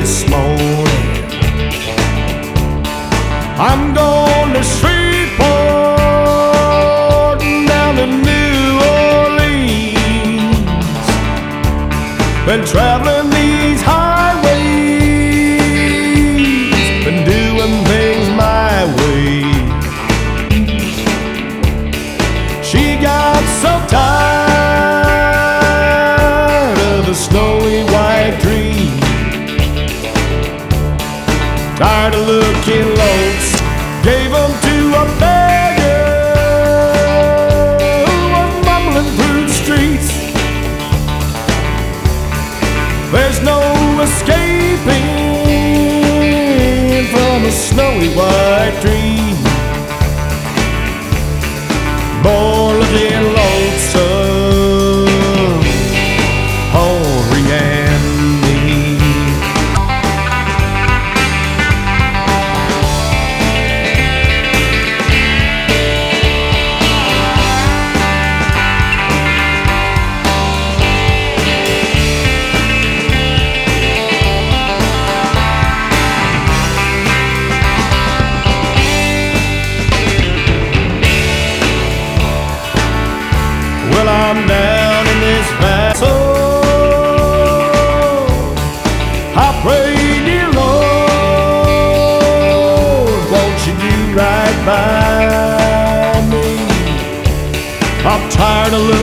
this morning. I'm going to Shreveport, down to New Orleans. Been traveling these highways, been doing things my way. She got so tired of the snowy white dream, tired of looking lost, gave them to a beggar who was mumbling through the streets. There's no escaping from a snowy white dream. Boy, looking lonesome, Henri and me. Well, I'm down in this vessel. I pray, dear Lord, won't you do right by me? I'm tired of looking